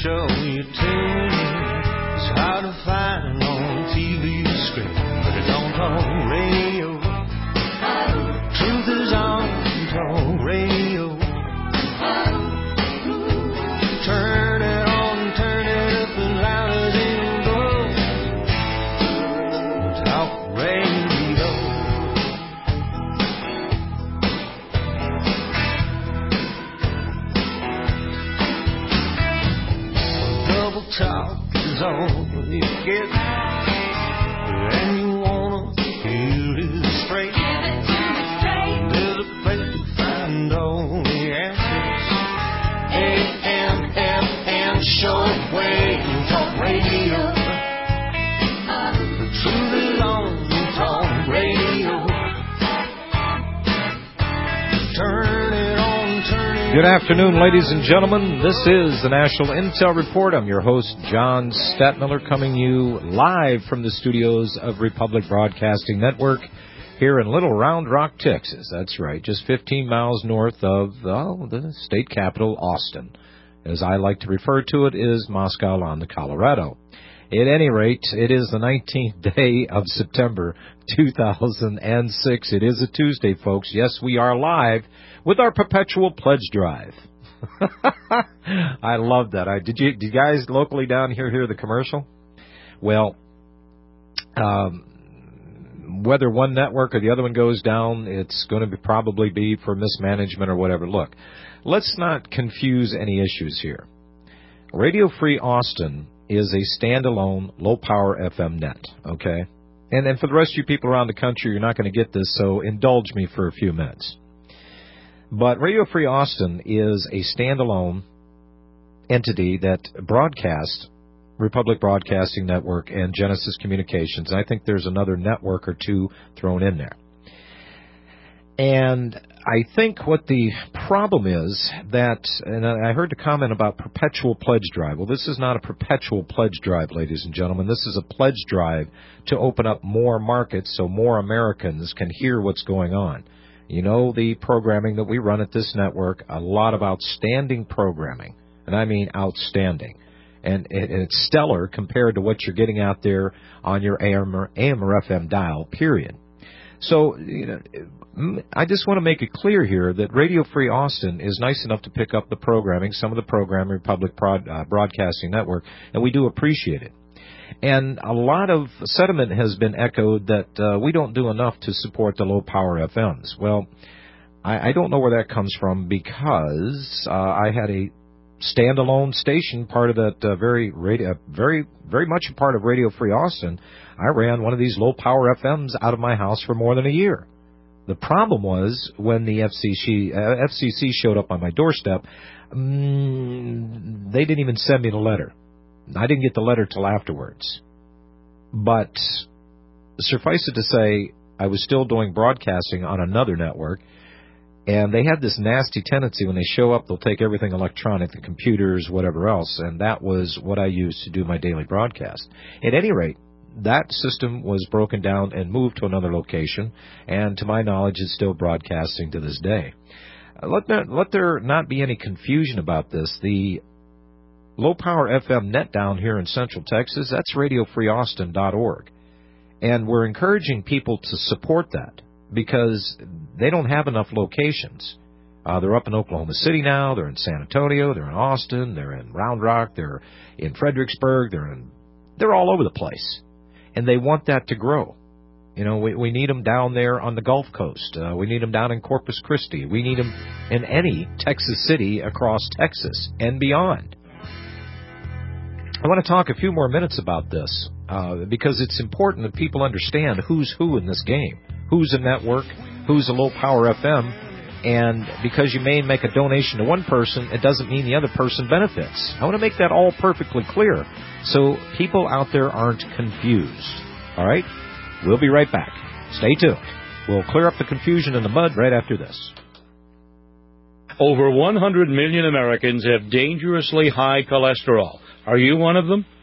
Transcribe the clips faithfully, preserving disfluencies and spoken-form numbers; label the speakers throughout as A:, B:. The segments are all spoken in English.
A: show you tune in. It's hard to find on T V screen, but it's on talk radio. Truth is on talk radio. Turn it on, turn it up as loud as it goes. Talk radio. Double talk is all you get, and you wanna hear it straight. There's a place to find all the answers. A M F M shortwave talk radio. The truth is on talk radio. Turn it on, turn it on.
B: Good afternoon, ladies and gentlemen. This is the National Intel Report. I'm your host, John Stadtmiller, coming you live from the studios of Republic Broadcasting Network here in Little Round Rock, Texas. That's right, just fifteen miles north of oh, the state capital, Austin. As I like to refer to it, is Moscow on the Colorado. At any rate, it is the nineteenth day of September, two thousand six. It is a Tuesday, folks. Yes, we are live with our perpetual pledge drive. I love that. I, did you, did you guys locally down here hear the commercial? Well, um, whether one network or the other one goes down, it's going to be probably be for mismanagement or whatever. Look, let's not confuse any issues here. Radio Free Austin is a standalone low-power F M net, okay? And then for the rest of you people around the country, you're not going to get this, so indulge me for a few minutes. But Radio Free Austin is a standalone entity that broadcasts Republic Broadcasting Network and Genesis Communications. I think there's another network or two thrown in there. And I think what the problem is that, and I heard the comment about perpetual pledge drive. Well, this is not a perpetual pledge drive, ladies and gentlemen. This is a pledge drive to open up more markets so more Americans can hear what's going on. You know, the programming that we run at this network, a lot of outstanding programming, and I mean outstanding. And it's stellar compared to what you're getting out there on your A M or, A M or F M dial, period. So, you know, I just want to make it clear here that Radio Free Austin is nice enough to pick up the programming, some of the programming, Republic Broad, uh, Broadcasting Network, and we do appreciate it. And a lot of sentiment has been echoed that uh, we don't do enough to support the low-power F Ms. Well, I, I don't know where that comes from because uh, I had a standalone station, part of that uh, very, radio, very, very much a part of Radio Free Austin. I ran one of these low-power F Ms out of my house for more than a year. The problem was when the F C C, uh, F C C showed up on my doorstep, um, they didn't even send me the letter. I didn't get the letter till afterwards. But suffice it to say, I was still doing broadcasting on another network, and they had this nasty tendency when they show up, they'll take everything electronic, the computers, whatever else, and that was what I used to do my daily broadcast. At any rate, that system was broken down and moved to another location, and to my knowledge, it's still broadcasting to this day. Let, not, let there not be any confusion about this. The low-power F M net down here in Central Texas, that's radio free austin dot org. And we're encouraging people to support that because they don't have enough locations. Uh, they're up in Oklahoma City now. They're in San Antonio. They're in Austin. They're in Round Rock. They're in Fredericksburg. They're in, they're all over the place. And they want that to grow. You know, we, we need them down there on the Gulf Coast. Uh, we need them down in Corpus Christi. We need them in any Texas city across Texas and beyond. I want to talk a few more minutes about this uh, because it's important that people understand who's who in this game. Who's a network, who's a low-power F M, and because you may make a donation to one person, it doesn't mean the other person benefits. I want to make that all perfectly clear so people out there aren't confused. All right? We'll be right back. Stay tuned. We'll clear up the confusion in the mud right after this.
C: Over one hundred million Americans have dangerously high cholesterol. Are you one of them?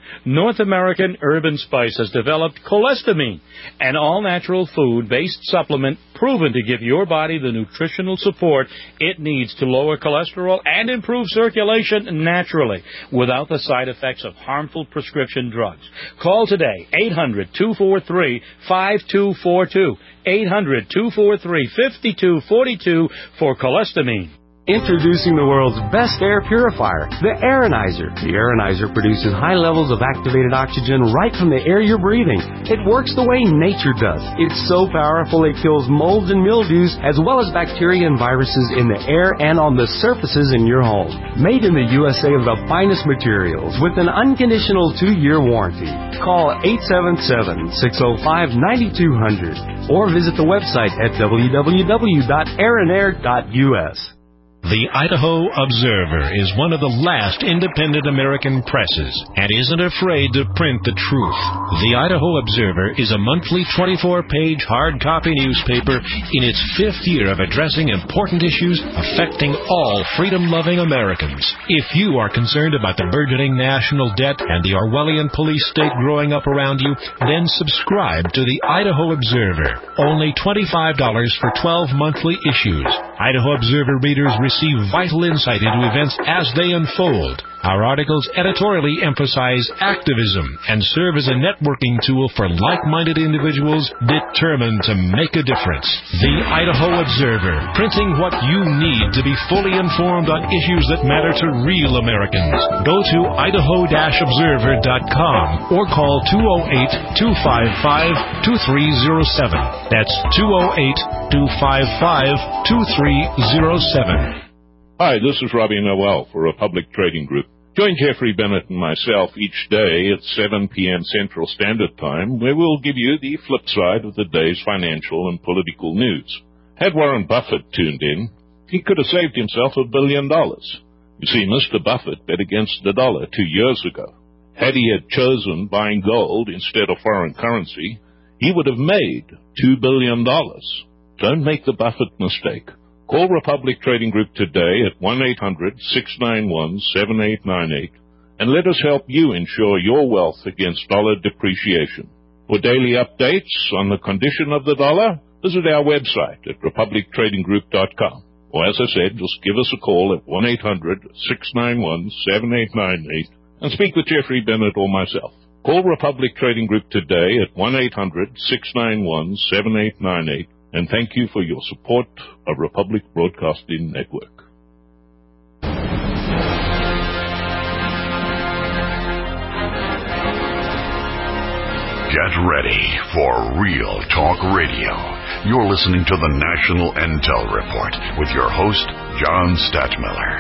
C: North American Herb and Spice has developed Cholestermine, an all-natural food-based supplement proven to give your body the nutritional support it needs to lower cholesterol and improve circulation naturally without the side effects of harmful prescription drugs. Call today, eight hundred, two four three, five two four two, eight hundred, two four three, five two four two for Cholestermine.
D: Introducing the world's best air purifier, the Aeronizer. The Aeronizer produces high levels of activated oxygen right from the air you're breathing. It works the way nature does. It's so powerful it kills molds and mildews as well as bacteria and viruses in the air and on the surfaces in your home. Made in the U S A of the finest materials with an unconditional two-year warranty. Call eight seven seven, six oh five, nine two zero zero or visit the website at w w w dot aeronair dot u s.
E: The Idaho Observer is one of the last independent American presses and isn't afraid to print the truth. The Idaho Observer is a monthly twenty-four page hard copy newspaper in its fifth year of addressing important issues affecting all freedom-loving Americans. If you are concerned about the burgeoning national debt and the Orwellian police state growing up around you, then subscribe to the Idaho Observer. Only twenty-five dollars for twelve monthly issues. Idaho Observer readers receive receive vital insight into events as they unfold. Our articles editorially emphasize activism and serve as a networking tool for like-minded individuals determined to make a difference. The Idaho Observer, printing what you need to be fully informed on issues that matter to real Americans. Go to idaho dash observer dot com or call two oh eight, two five five, two three oh seven. That's two oh eight, two five five, two three oh seven.
F: Hi, this is Robbie Noel for Republic Trading Group. Join Jeffrey Bennett and myself each day at seven p.m. Central Standard Time, where we'll give you the flip side of the day's financial and political news. Had Warren Buffett tuned in, he could have saved himself a billion dollars. You see, Mister Buffett bet against the dollar two years ago. Had he had chosen buying gold instead of foreign currency, he would have made two billion dollars. Don't make the Buffett mistake. Call Republic Trading Group today at one eight hundred, six nine one, seven eight nine eight and let us help you ensure your wealth against dollar depreciation. For daily updates on the condition of the dollar, visit our website at republic trading group dot com. Or as I said, just give us a call at one eight hundred, six nine one, seven eight nine eight and speak with Jeffrey Bennett or myself. Call Republic Trading Group today at one eight hundred, six nine one, seven eight nine eight. And thank you for your support of Republic Broadcasting Network.
G: Get ready for Real Talk Radio. You're listening to the National Intel Report with your host, John Stadtmiller.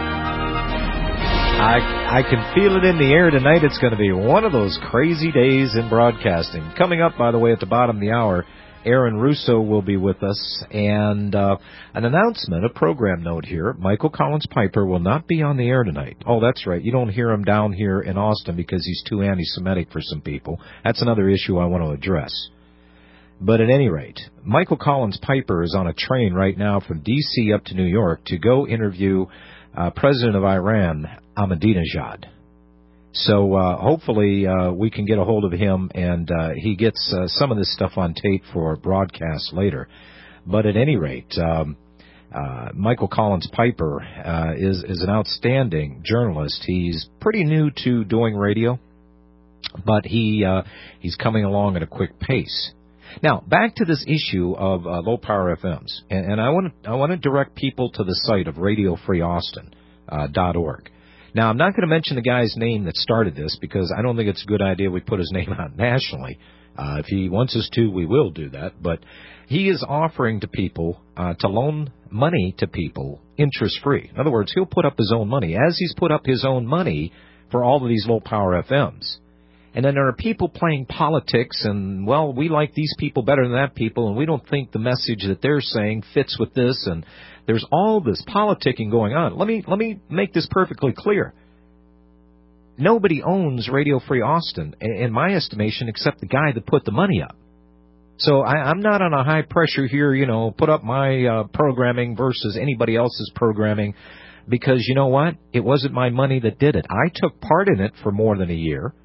B: I, I can feel it in the air tonight. It's going to be one of those crazy days in broadcasting. Coming up, by the way, at the bottom of the hour, Aaron Russo will be with us, and uh, an announcement, a program note here. Michael Collins Piper will not be on the air tonight. Oh, that's right. You don't hear him down here in Austin because he's too anti-Semitic for some people. That's another issue I want to address. But at any rate, Michael Collins Piper is on a train right now from D C up to New York to go interview uh, President of Iran, Ahmadinejad. So uh, hopefully uh, we can get a hold of him, and uh, he gets uh, some of this stuff on tape for broadcast later. But at any rate, um, uh, Michael Collins Piper uh, is, is an outstanding journalist. He's pretty new to doing radio, but he uh, he's coming along at a quick pace. Now, back to this issue of uh, low-power F Ms, and, and I want to I want to direct people to the site of radio free austin dot org. Now, I'm not going to mention the guy's name that started this because I don't think it's a good idea we put his name out nationally. Uh, if he wants us to, we will do that. But he is offering to people uh, to loan money to people interest-free. In other words, he'll put up his own money, as he's put up his own money for all of these low-power F Ms. And then there are people playing politics, and, well, we like these people better than that people, and we don't think the message that they're saying fits with this, and there's all this politicking going on. Let me let me make this perfectly clear. Nobody owns Radio Free Austin, in my estimation, except the guy that put the money up. So I, I'm not on a high pressure here, you know, put up my uh, programming versus anybody else's programming, because you know what? It wasn't my money that did it. I took part in it for more than a year.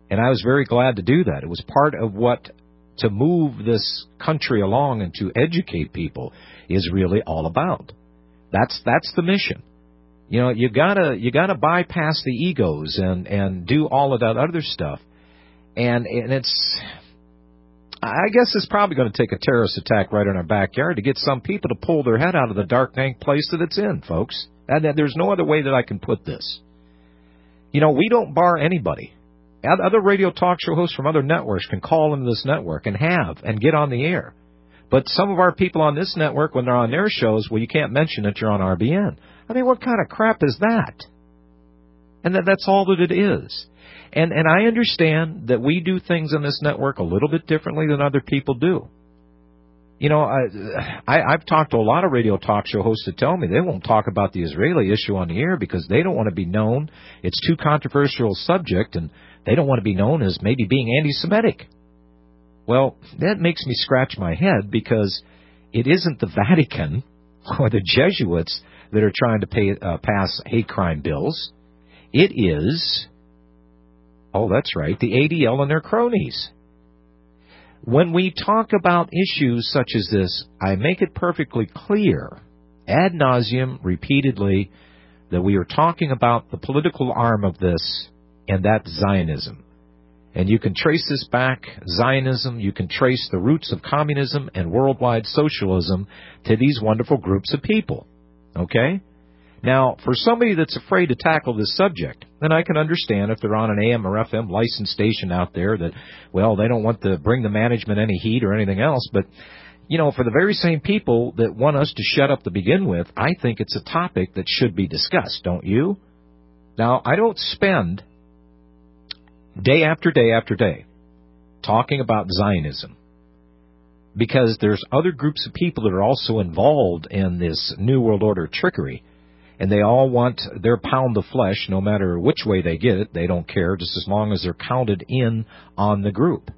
B: And I was very glad to do that. It was part of what, to move this country along and to educate people is really all about. That's that's the mission. You know, you gotta you gotta bypass the egos and, and do all of that other stuff. And and it's, I guess it's probably going to take a terrorist attack right in our backyard to get some people to pull their head out of the dark, dank place that it's in, folks. And there's no other way that I can put this. You know, we don't bar anybody. Other radio talk show hosts from other networks can call into this network and have and get on the air. But some of our people on this network, when they're on their shows, well, you can't mention that you're on R B N. I mean, what kind of crap is that? And that, that's all that it is. And and I understand that we do things on this network a little bit differently than other people do. You know, I, I, I've talked to a lot of radio talk show hosts that tell me they won't talk about the Israeli issue on the air because they don't want to be known. It's too controversial a subject, and they don't want to be known as maybe being anti-Semitic. Well, that makes me scratch my head because it isn't the Vatican or the Jesuits that are trying to pay, uh, pass hate crime bills. It is, oh, that's right, the A D L and their cronies. When we talk about issues such as this, I make it perfectly clear, ad nauseum, repeatedly, that we are talking about the political arm of this, and that's Zionism. And you can trace this back, Zionism, you can trace the roots of communism and worldwide socialism to these wonderful groups of people. Okay? Now, for somebody that's afraid to tackle this subject, then I can understand if they're on an A M or F M licensed station out there that, well, they don't want to bring the management any heat or anything else. But, you know, for the very same people that want us to shut up to begin with, I think it's a topic that should be discussed, don't you? Now, I don't spend day after day after day talking about Zionism because there's other groups of people that are also involved in this New World Order trickery. And they all want their pound of flesh, no matter which way they get it. They don't care, just as long as they're counted in on the group.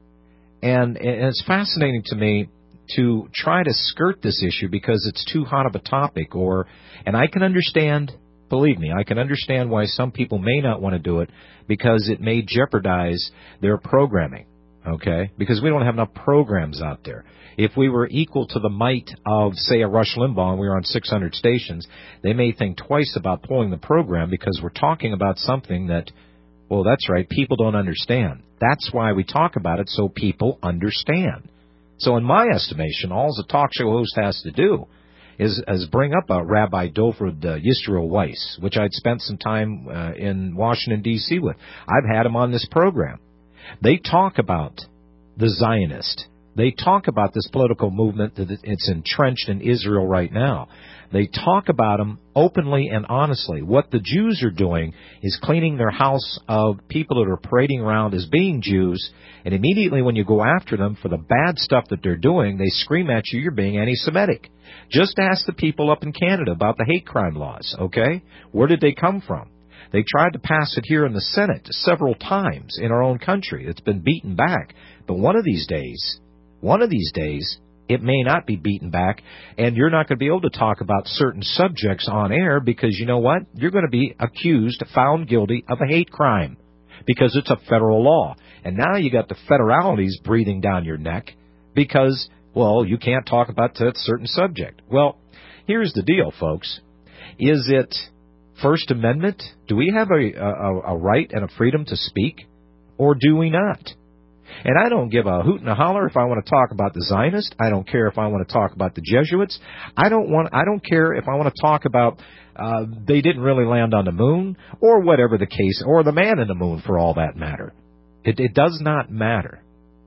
B: And, and it's fascinating to me to try to skirt this issue because it's too hot of a topic. Or, and I can understand, believe me, I can understand why some people may not want to do it because it may jeopardize their programming. Okay? Because we don't have enough programs out there. If we were equal to the might of, say, a Rush Limbaugh and we were on six hundred stations, they may think twice about pulling the program because we're talking about something that, well, that's right, people don't understand. That's why we talk about it, so people understand. So in my estimation, all the talk show host has to do is, is bring up a Rabbi Dofred uh, Yisrael Weiss, which I'd spent some time uh, in Washington, D C with. I've had him on this program. They talk about the Zionist. They talk about this political movement that it's entrenched in Israel right now. They talk about them openly and honestly. What the Jews are doing is cleaning their house of people that are parading around as being Jews, and immediately when you go after them for the bad stuff that they're doing, they scream at you, you're being anti-Semitic. Just ask the people up in Canada about the hate crime laws, okay? Where did they come from? They tried to pass it here in the Senate several times in our own country. It's been beaten back. But one of these days, one of these days, it may not be beaten back, and you're not going to be able to talk about certain subjects on air because, you know what? You're going to be accused, found guilty of a hate crime because it's a federal law. And now you got the federalities breathing down your neck because, well, you can't talk about that certain subject. Well, here's the deal, folks. Is it First Amendment? Do we have a, a, a right and a freedom to speak, or do we not? And I don't give a hoot and a holler if I want to talk about the Zionists. I don't care if I want to talk about the Jesuits. I don't want. I don't care if I want to talk about uh, they didn't really land on the moon, or whatever the case, or the man in the moon for all that matter. It, it does not matter.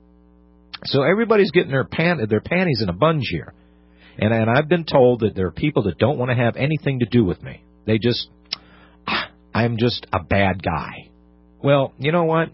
B: So everybody's getting their pant their panties in a bunch here, and and I've been told that there are people that don't want to have anything to do with me. They just, I'm just a bad guy. Well, you know what?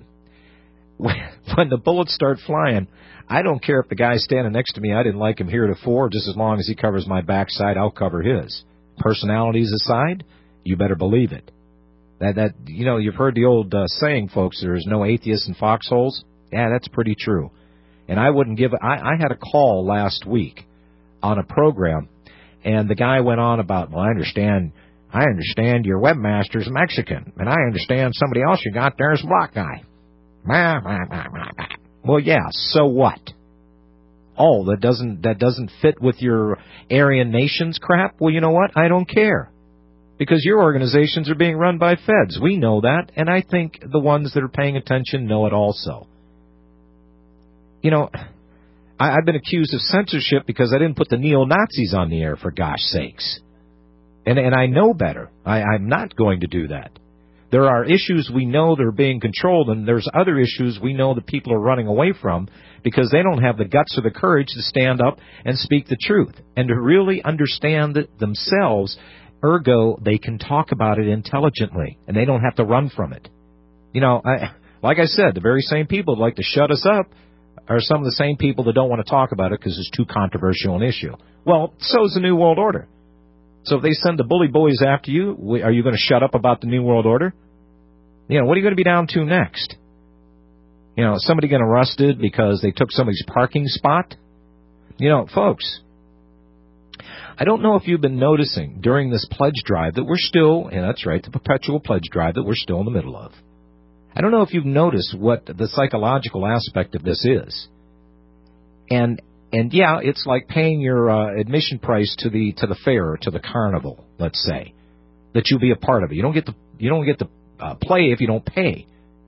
B: When the bullets start flying, I don't care if the guy standing next to me, I didn't like him heretofore, just as long as he covers my backside, I'll cover his. Personalities aside, you better believe it. That, that you know, you've heard the old uh, saying, folks, there's no atheists in foxholes. Yeah, that's pretty true. And I wouldn't give, I, I had a call last week on a program, and the guy went on about, well, I understand, I understand your webmaster's Mexican, and I understand somebody else you got there is a black guy. Well, yeah, so what? Oh, that doesn't that doesn't fit with your Aryan nations crap? Well, you know what? I don't care. Because your organizations are being run by feds. We know that, and I think the ones that are paying attention know it also. You know, I, I've been accused of censorship because I didn't put the neo-Nazis on the air, for gosh sakes. And, and I know better. I, I'm not going to do that. There are issues we know that are being controlled, and there's other issues we know that people are running away from because they don't have the guts or the courage to stand up and speak the truth and to really understand it themselves. Ergo, they can talk about it intelligently, and they don't have to run from it. You know, I, like I said, the very same people that like to shut us up are some of the same people that don't want to talk about it because it's too controversial an issue. Well, so is the New World Order. So if they send the bully boys after you, are you going to shut up about the New World Order? You know, what are you going to be down to next? You know, somebody getting arrested because they took somebody's parking spot? You know, folks, I don't know if you've been noticing during this pledge drive that we're still, and that's right, the perpetual pledge drive that we're still in the middle of. I don't know if you've noticed what the psychological aspect of this is. And and yeah, it's like paying your uh, admission price to the to the fair or to the carnival, let's say, that you'll be a part of it. You don't get to you don't get to uh, play if you don't pay.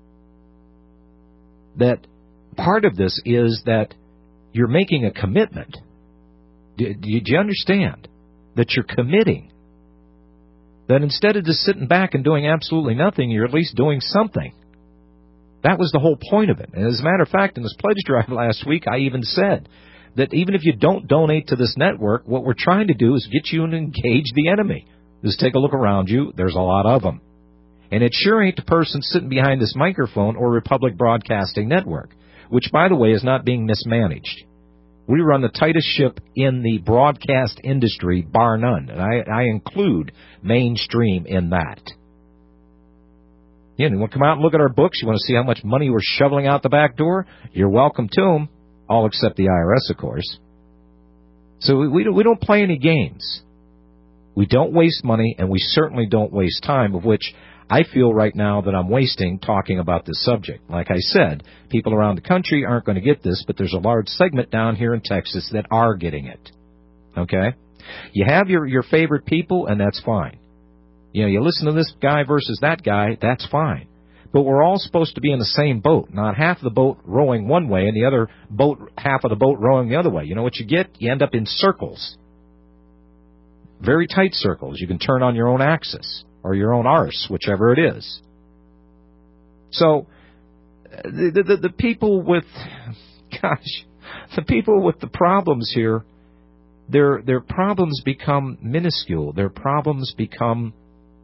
B: That part of this is that you're making a commitment. Do, do you understand that you're committing? That instead of just sitting back and doing absolutely nothing, you're at least doing something. That was the whole point of it. And as a matter of fact, in this pledge drive last week, I even said that even if you don't donate to this network, what we're trying to do is get you to engage the enemy. Just take a look around you. There's a lot of them. And it sure ain't the person sitting behind this microphone or Republic Broadcasting Network, which, by the way, is not being mismanaged. We run the tightest ship in the broadcast industry, bar none. And I, I include mainstream in that. You, know, you want to come out and look at our books? You want to see how much money we're shoveling out the back door? You're welcome to them, all except the I R S, of course. So we, we, don't, we don't play any games. We don't waste money, and we certainly don't waste time, of which I feel right now that I'm wasting talking about this subject. Like I said, people around the country aren't going to get this, but there's a large segment down here in Texas that are getting it. Okay? You have your, your favorite people, and that's fine. You know, you listen to this guy versus that guy, that's fine. But we're all supposed to be in the same boat, not half of the boat rowing one way and the other boat, half of the boat rowing the other way. You know what you get? You end up in circles. Very tight circles. You can turn on your own axis or your own arse, whichever it is. So the, the, the people with, gosh, the people with the problems here, their their problems become minuscule. Their problems become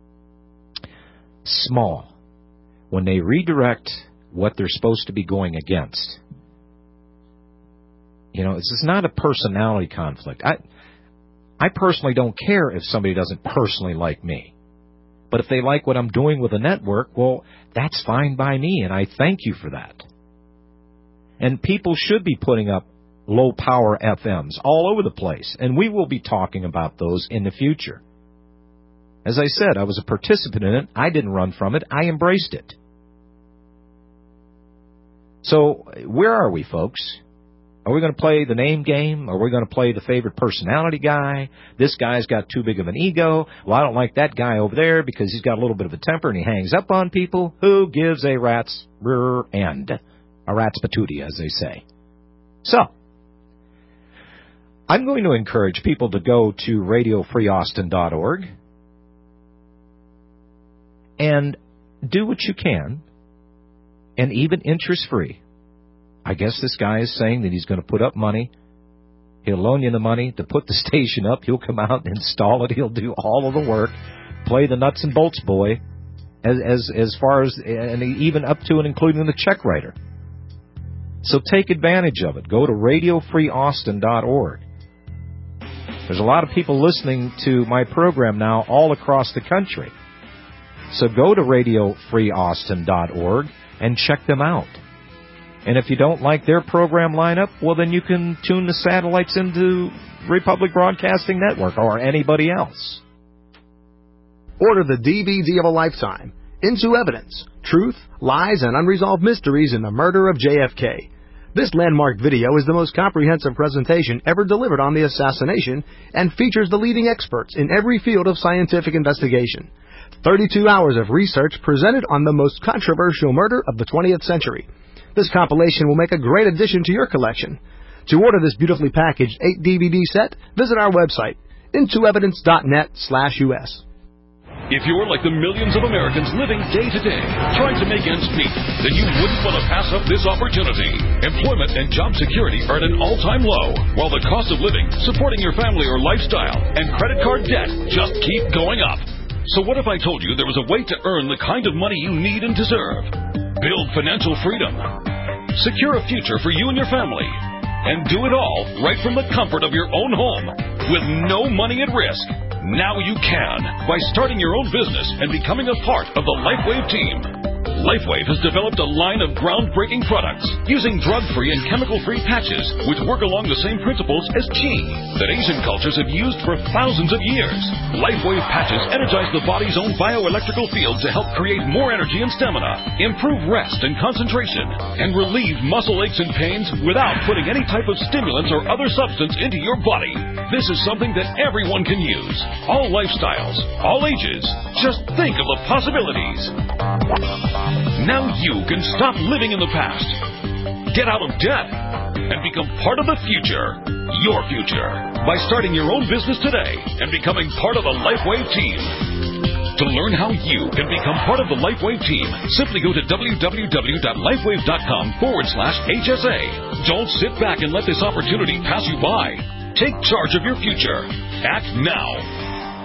B: small when they redirect what they're supposed to be going against. You know, this is not a personality conflict. I I personally don't care if somebody doesn't personally like me. But if they like what I'm doing with the network, well, that's fine by me, and I thank you for that. And people should be putting up low-power F Ms all over the place, and we will be talking about those in the future. As I said, I was a participant in it. I didn't run from it. I embraced it. So where are we, folks? Are we going to play the name game? Are we going to play the favorite personality guy? This guy's got too big of an ego. Well, I don't like that guy over there because he's got a little bit of a temper and he hangs up on people. Who gives a rat's rear end? A rat's patootie, as they say. So, I'm going to encourage people to go to radio free austin dot org and do what you can, and even interest-free. I guess this guy is saying that he's going to put up money. He'll loan you the money to put the station up. He'll come out and install it. He'll do all of the work, play the nuts and bolts boy, as as as far as, and even up to and including the check writer. So take advantage of it. Go to radio free austin dot org. There's a lot of people listening to my program now all across the country. So go to radio free austin dot org and check them out. And if you don't like their program lineup, well, then you can tune the satellites into Republic Broadcasting Network or anybody else.
H: Order the D V D of a lifetime, Into Evidence, truth, lies, and unresolved mysteries in the murder of J F K. This landmark video is the most comprehensive presentation ever delivered on the assassination and features the leading experts in every field of scientific investigation. thirty-two hours of research presented on the most controversial murder of the twentieth century. This compilation will make a great addition to your collection. To order this beautifully packaged eight D V D set, visit our website, into evidence dot net slash U S.
I: If you're like the millions of Americans living day to day, trying to make ends meet, then you wouldn't want to pass up this opportunity. Employment and job security are at an all-time low, while the cost of living, supporting your family or lifestyle, and credit card debt just keep going up. So what if I told you there was a way to earn the kind of money you need and deserve? Build financial freedom. Secure a future for you and your family. And do it all right from the comfort of your own home, with no money at risk. Now you can, by starting your own business and becoming a part of the LifeWave team. LifeWave has developed a line of groundbreaking products using drug-free and chemical-free patches which work along the same principles as qi that Asian cultures have used for thousands of years. LifeWave patches energize the body's own bioelectrical field to help create more energy and stamina, improve rest and concentration, and relieve muscle aches and pains without putting any type of stimulants or other substance into your body. This is something that everyone can use. All lifestyles, all ages. Just think of the possibilities. Now you can stop living in the past, get out of debt, and become part of the future, your future, by starting your own business today and becoming part of the LifeWave team. To learn how you can become part of the LifeWave team, simply go to www.lifewave.com forward slash HSA. Don't sit back and let this opportunity pass you by. Take charge of your future. Act now.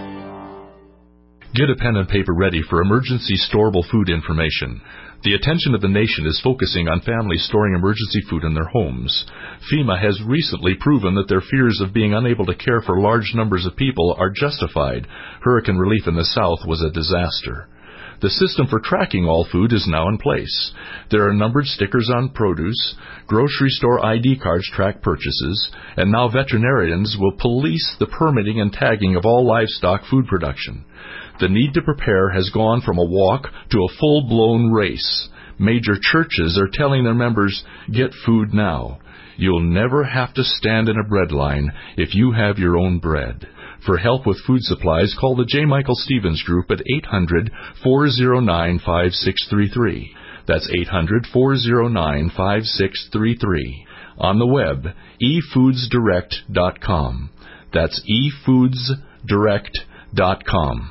J: Get a pen and paper ready for emergency storable food information. The attention of the nation is focusing on families storing emergency food in their homes. FEMA has recently proven that their fears of being unable to care for large numbers of people are justified. Hurricane relief in the South was a disaster. The system for tracking all food is now in place. There are numbered stickers on produce, grocery store I D cards track purchases, and now veterinarians will police the permitting and tagging of all livestock food production. The need to prepare has gone from a walk to a full-blown race. Major churches are telling their members, get food now. You'll never have to stand in a bread line if you have your own bread. For help with food supplies, call the J. Michael Stevens Group at eight hundred, four oh nine, five six three three. That's eight hundred, four oh nine, five six three three. On the web, e foods direct dot com. That's e foods direct dot com.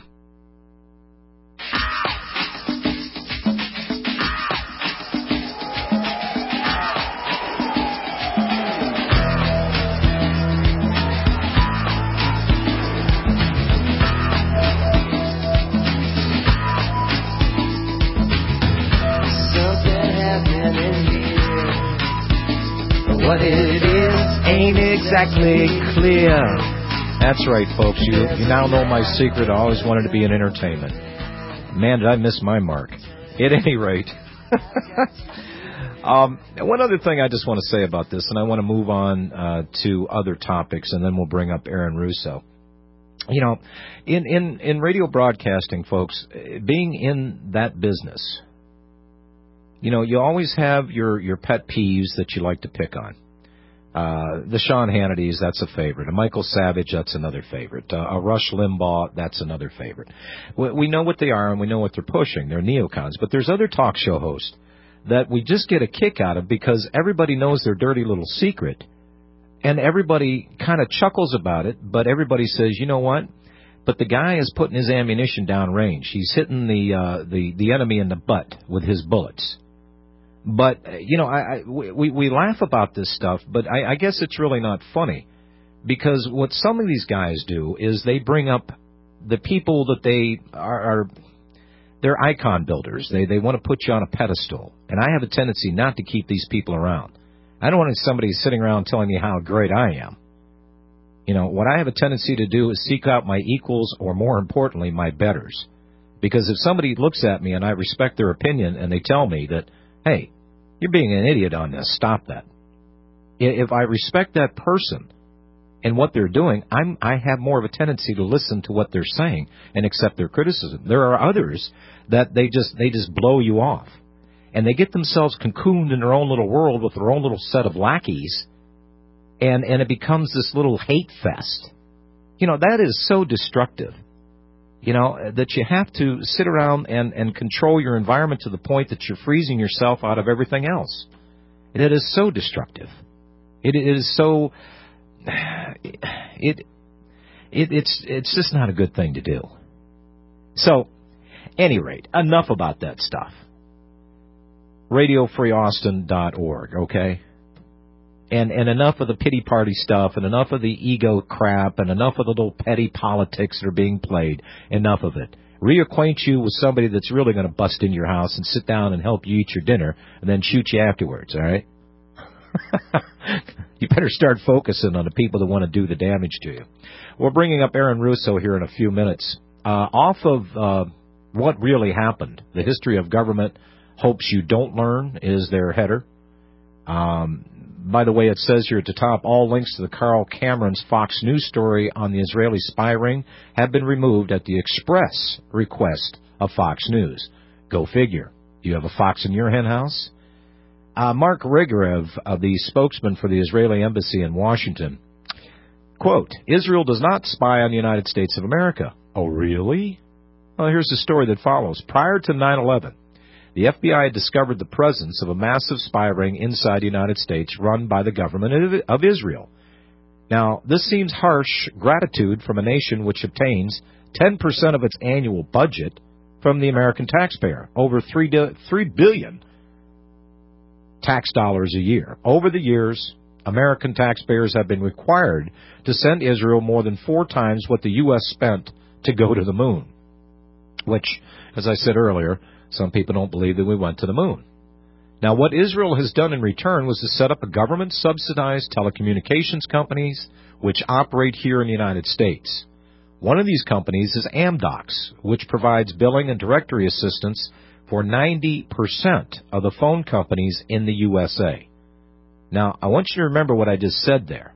B: What it is ain't exactly clear. That's right, folks. You you now know my secret. I always wanted to be in entertainment. Man, did I miss my mark. At any rate. um, one other thing I just want to say about this, and I want to move on uh, to other topics, and then we'll bring up Aaron Russo. You know, in, in, in radio broadcasting, folks, being in that business, you know, you always have your, your pet peeves that you like to pick on. Uh, the Sean Hannitys, that's a favorite. A Michael Savage, that's another favorite. Uh, a Rush Limbaugh, that's another favorite. We, we know what they are and we know what they're pushing. They're neocons. But there's other talk show hosts that we just get a kick out of because everybody knows their dirty little secret. And everybody kind of chuckles about it, but everybody says, you know what? But the guy is putting his ammunition down range. He's hitting the uh, the, the enemy in the butt with his bullets. But, you know, I, I, we, we laugh about this stuff, but I, I guess it's really not funny. Because what some of these guys do is they bring up the people that they are, are they're icon builders. They, they want to put you on a pedestal. And I have a tendency not to keep these people around. I don't want somebody sitting around telling me how great I am. You know, what I have a tendency to do is seek out my equals or, more importantly, my betters. Because if somebody looks at me and I respect their opinion and they tell me that, hey, you're being an idiot on this, stop that. If I respect that person and what they're doing, I'm, I have more of a tendency to listen to what they're saying and accept their criticism. There are others that they just they just blow you off. And they get themselves cocooned in their own little world with their own little set of lackeys, and, and it becomes this little hate fest. You know, that is so destructive, you know, that you have to sit around and, and control your environment to the point that you're freezing yourself out of everything else. It is so destructive. It, it is so... It, it it's it's just not a good thing to do. So, any rate, enough about that stuff. radio free austin dot org, okay? And and enough of the pity party stuff, and enough of the ego crap, and enough of the little petty politics that are being played. Enough of it. Reacquaint you with somebody that's really going to bust in your house and sit down and help you eat your dinner, and then shoot you afterwards, all right? You better start focusing on the people that want to do the damage to you. We're bringing up Aaron Russo here in a few minutes. Uh, off of uh, What Really Happened, The History of Government Hopes You Don't Learn is their header. Um, by the way, it says here at the top, all links to the Carl Cameron's Fox News story on the Israeli spy ring have been removed at the express request of Fox News. Go figure. Do you have a fox in your hen house? Uh, Mark Regev, uh, the spokesman for the Israeli embassy in Washington, quote, Israel does not spy on the United States of America. Oh, really? Well, here's the story that follows. Prior to nine eleven, the F B I had discovered the presence of a massive spy ring inside the United States run by the government of Israel. Now, this seems harsh gratitude from a nation which obtains ten percent of its annual budget from the American taxpayer, over three billion dollars tax dollars a year. Over the years, American taxpayers have been required to send Israel more than four times what the U S spent to go to the moon, which, as I said earlier, some people don't believe that we went to the moon. Now, what Israel has done in return was to set up a government-subsidized telecommunications companies which operate here in the United States. One of these companies is Amdocs, which provides billing and directory assistance for ninety percent of the phone companies in the U S A. Now, I want you to remember what I just said there.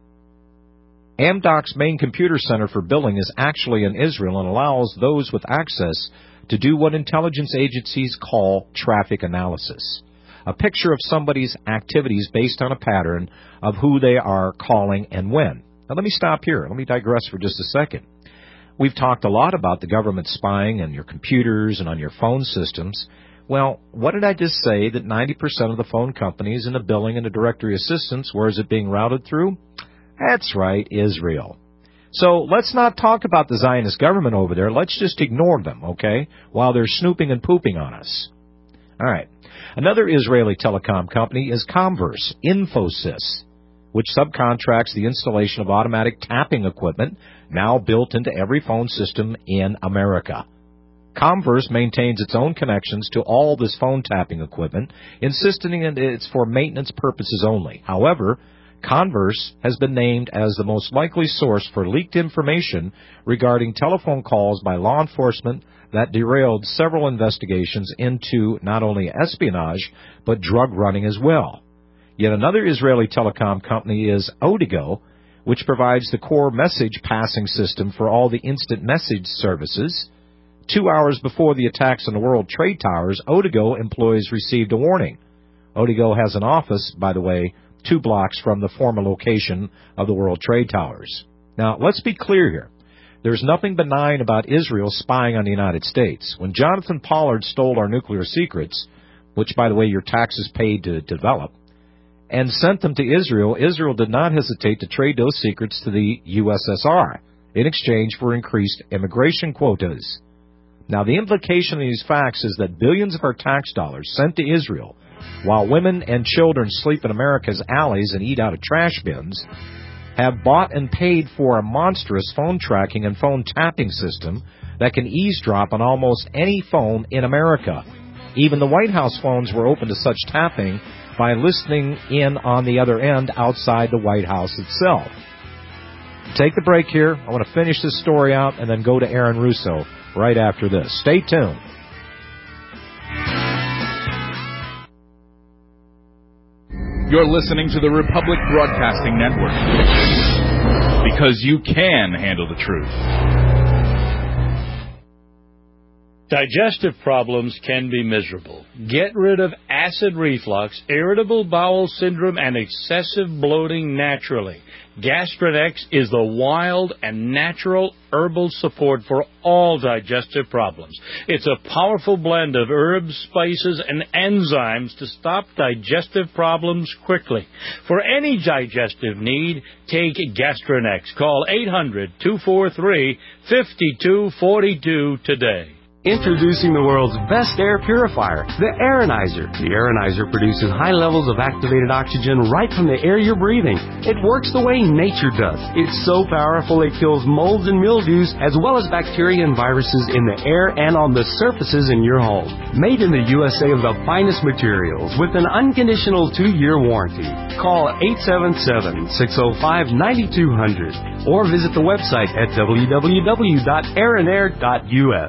B: Amdocs' main computer center for billing is actually in Israel and allows those with access to do what intelligence agencies call traffic analysis, a picture of somebody's activities based on a pattern of who they are calling and when. Now, let me stop here. Let me digress for just a second. We've talked a lot about the government spying on your computers and on your phone systems. Well, what did I just say? That ninety percent of the phone companies and the billing and the directory assistance, where is it being routed through? That's right, Israel. So let's not talk about the Zionist government over there. Let's just ignore them, okay, while they're snooping and pooping on us. All right. Another Israeli telecom company is Comverse Infosys, which subcontracts the installation of automatic tapping equipment now built into every phone system in America. Comverse maintains its own connections to all this phone tapping equipment, insisting that it's for maintenance purposes only. However, Converse has been named as the most likely source for leaked information regarding telephone calls by law enforcement that derailed several investigations into not only espionage, but drug running as well. Yet another Israeli telecom company is Odigo, which provides the core message passing system for all the instant message services. Two hours before the attacks on the World Trade Towers, Odigo employees received a warning. Odigo has an office, by the way, two blocks from the former location of the World Trade Towers. Now, let's be clear here. There's nothing benign about Israel spying on the United States. When Jonathan Pollard stole our nuclear secrets, which, by the way, your taxes paid to develop, and sent them to Israel, Israel did not hesitate to trade those secrets to the U S S R in exchange for increased immigration quotas. Now, the implication of these facts is that billions of our tax dollars sent to Israel, while women and children sleep in America's alleys and eat out of trash bins, have bought and paid for a monstrous phone tracking and phone tapping system that can eavesdrop on almost any phone in America. Even the White House phones were open to such tapping by listening in on the other end outside the White House itself. Take the break here. I want to finish this story out and then go to Aaron Russo right after this. Stay tuned.
K: You're listening to the Republic Broadcasting Network because you can handle the truth.
C: Digestive problems can be miserable. Get rid of acid reflux, irritable bowel syndrome, and excessive bloating naturally. Gastrinex is the wild and natural herbal support for all digestive problems. It's a powerful blend of herbs, spices, and enzymes to stop digestive problems quickly. For any digestive need, take Gastrinex. Call eight hundred, two four three, five two four two today.
D: Introducing the world's best air purifier, the Aironizer. The Aironizer produces high levels of activated oxygen right from the air you're breathing. It works the way nature does. It's so powerful it kills molds and mildews as well as bacteria and viruses in the air and on the surfaces in your home. Made in the U S A of the finest materials with an unconditional two-year warranty. Call eight seven seven, six oh five, nine two zero zero or visit the website at w w w dot aeronair dot u s.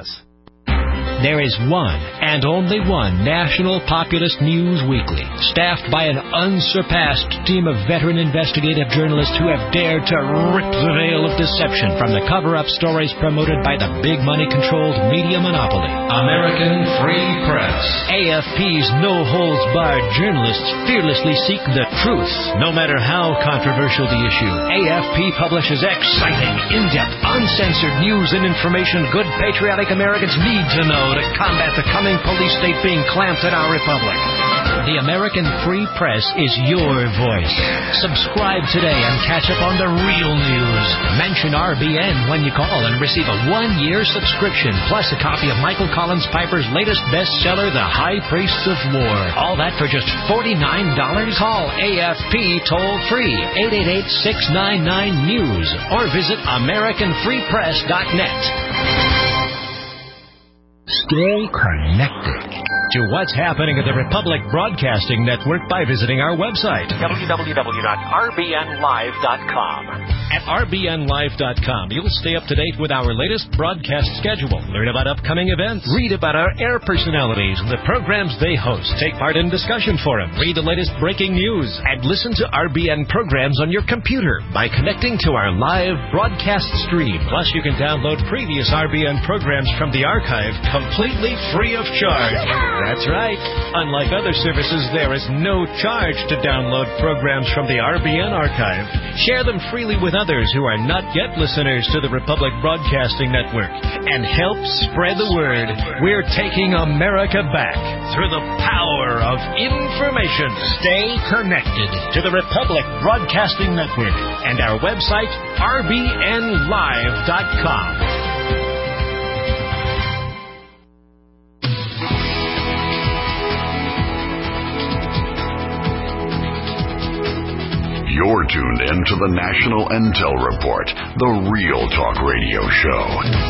E: There is one and only one National Populist News Weekly, staffed by an unsurpassed team of veteran investigative journalists who have dared to rip the veil of deception from the cover-up stories promoted by the big money-controlled media monopoly. American Free Press. A F P's no-holds-barred journalists fearlessly seek the truth, no matter how controversial the issue. A F P publishes exciting, in-depth, uncensored news and information good patriotic Americans need to know to combat the coming police state being clamped in our republic. The American Free Press is your voice. Subscribe today and catch up on the real news. Mention R B N when you call and receive a one-year subscription, plus a copy of Michael Collins Piper's latest bestseller, The High Priests of War. All that for just forty-nine dollars. Call A F P toll-free, eight eight eight, six nine nine, news, or visit american free press dot net. Stay connected to what's happening at the Republic Broadcasting Network by visiting our website, w w w dot r b n live dot com. At r b n live dot com, you'll stay up to date with our latest broadcast schedule, learn about upcoming events, read about our air personalities and the programs they host, take part in discussion forums, read the latest breaking news, and listen to R B N programs on your computer by connecting to our live broadcast stream. Plus, you can download previous R B N programs from the archive completely free of charge. That's right. Unlike other services, there is no charge to download programs from the R B N archive. Share them freely with others who are not yet listeners to the Republic Broadcasting Network and help spread the word. We're taking America back through the power of information. Stay connected to the Republic Broadcasting Network and our website, r b n live dot com.
G: You're tuned in to the National Intel Report, the Real Talk Radio Show.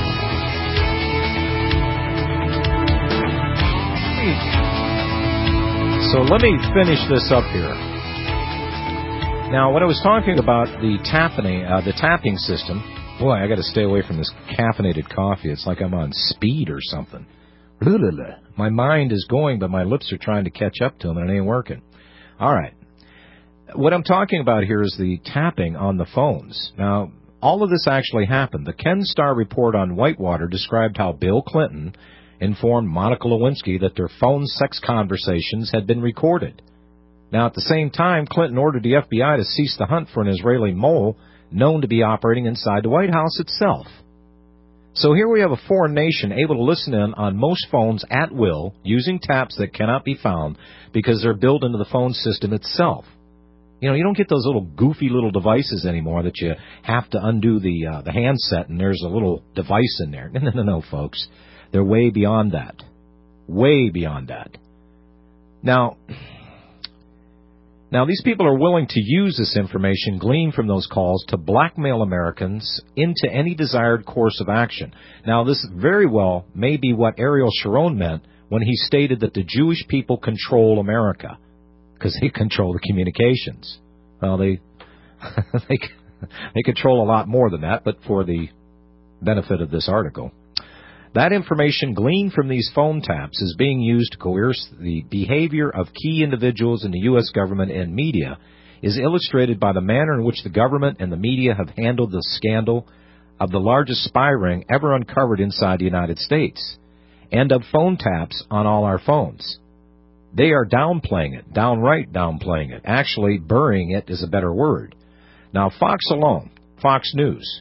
B: So let me finish this up here. Now, when I was talking about the tapping, uh, the tapping system, boy, I got to stay away from this caffeinated coffee. It's like I'm on speed or something. My mind is going, but my lips are trying to catch up to them, and it ain't working. All right. What I'm talking about here is the tapping on the phones. Now, all of this actually happened. The Ken Starr report on Whitewater described how Bill Clinton informed Monica Lewinsky that their phone sex conversations had been recorded. Now, at the same time, Clinton ordered the F B I to cease the hunt for an Israeli mole known to be operating inside the White House itself. So here we have a foreign nation able to listen in on most phones at will using taps that cannot be found because they're built into the phone system itself. You know, you don't get those little goofy little devices anymore that you have to undo the uh, the handset and there's a little device in there. No, no, no, no, folks. They're way beyond that. Way beyond that. Now, now these people are willing to use this information gleaned from those calls to blackmail Americans into any desired course of action. Now, this very well may be what Ariel Sharon meant when he stated that the Jewish people control America. Because they control the communications. Well, they, they they control a lot more than that, but for the benefit of this article. That information gleaned from these phone taps is being used to coerce the behavior of key individuals in the U S government and media is illustrated by the manner in which the government and the media have handled the scandal of the largest spy ring ever uncovered inside the United States, and of phone taps on all our phones. They are downplaying it, downright downplaying it. Actually, burying it is a better word. Now, Fox alone, Fox News,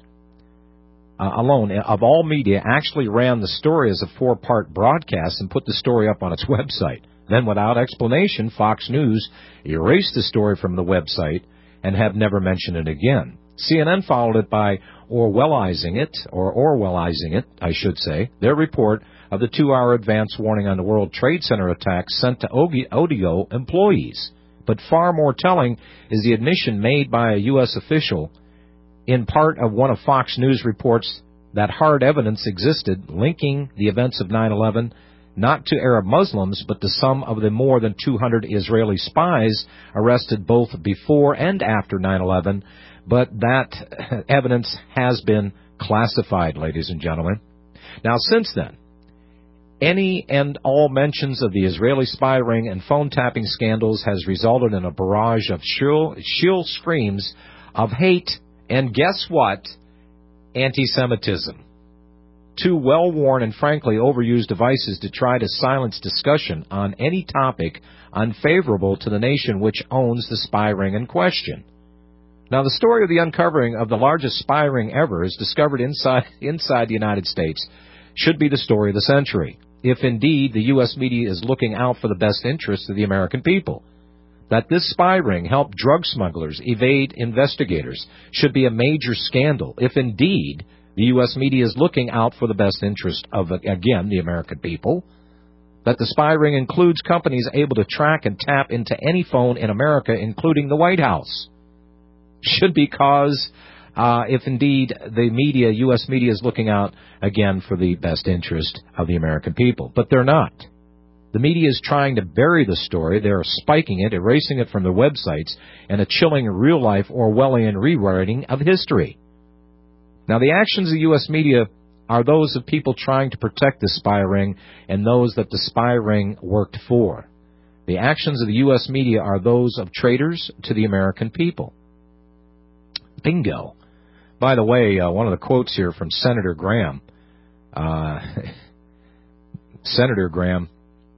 B: uh, alone, of all media, actually ran the story as a four-part broadcast and put the story up on its website. Then, without explanation, Fox News erased the story from the website and have never mentioned it again. C N N followed it by Orwellizing it, or Orwellizing it, I should say, their report of the two-hour advance warning on the World Trade Center attacks sent to Odeo employees. But far more telling is the admission made by a U S official in part of one of Fox News reports that hard evidence existed linking the events of nine eleven not to Arab Muslims, but to some of the more than two hundred Israeli spies arrested both before and after nine eleven, but that evidence has been classified, ladies and gentlemen. Now, since then, any and all mentions of the Israeli spy ring and phone tapping scandals has resulted in a barrage of shrill, shrill screams of hate and, guess what, anti-Semitism. Two well-worn and frankly overused devices to try to silence discussion on any topic unfavorable to the nation which owns the spy ring in question. Now, the story of the uncovering of the largest spy ring ever is discovered inside, inside the United States should be the story of the century, if indeed the U S media is looking out for the best interests of the American people. That this spy ring helped drug smugglers evade investigators should be a major scandal, if indeed the U S media is looking out for the best interest of, again, the American people. That the spy ring includes companies able to track and tap into any phone in America, including the White House, should be cause, uh, if indeed the media, U S media, is looking out, again, for the best interest of the American people. But they're not. The media is trying to bury the story. They're spiking it, erasing it from their websites, and a chilling real-life Orwellian rewriting of history. Now, the actions of the U S media are those of people trying to protect the spy ring and those that the spy ring worked for. The actions of the U S media are those of traitors to the American people. Bingo. By the way, uh, one of the quotes here from Senator Graham. Uh, Senator Graham,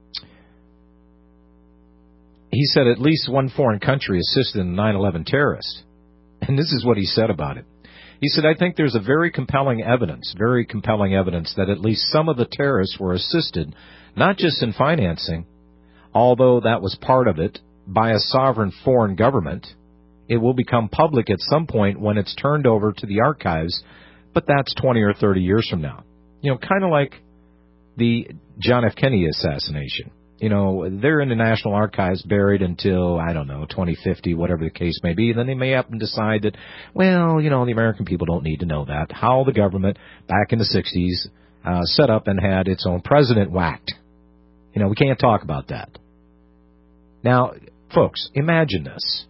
B: he said at least one foreign country assisted in the nine eleven terrorists. And this is what he said about it. He said, I think there's a very compelling evidence, very compelling evidence that at least some of the terrorists were assisted, not just in financing, although that was part of it, by a sovereign foreign government. It will become public at some point when it's turned over to the archives, but that's twenty or thirty years from now. You know, kind of like the John F. Kennedy assassination. You know, they're in the National Archives buried until, I don't know, twenty fifty, whatever the case may be. Then they may up and decide that, well, you know, the American people don't need to know that. How the government, back in the sixties, uh, set up and had its own president whacked. You know, we can't talk about that. Now, folks, imagine this.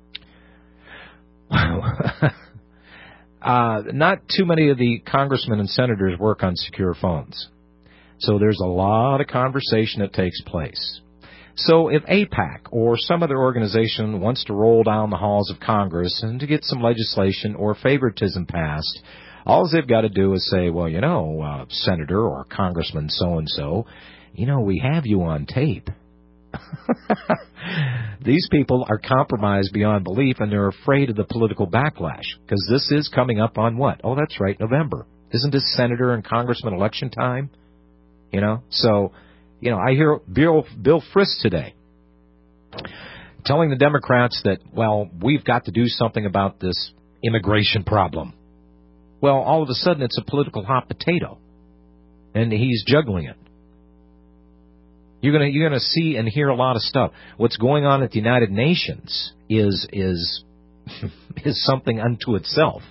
B: uh, not too many of the congressmen and senators work on secure phones. So there's a lot of conversation that takes place. So if AIPAC or some other organization wants to roll down the halls of Congress and to get some legislation or favoritism passed, all they've got to do is say, well, you know, uh, Senator or Congressman so-and-so, you know, we have you on tape. These people are compromised beyond belief, and they're afraid of the political backlash, because this is coming up on what? Oh, that's right, November. Isn't this Senator and Congressman election time? You know, so, you know, I hear Bill, Bill Frist today telling the Democrats that, well, we've got to do something about this immigration problem. Well, all of a sudden it's a political hot potato, and he's juggling it. You're gonna you're gonna see and hear a lot of stuff. What's going on at the United Nations is is is something unto itself.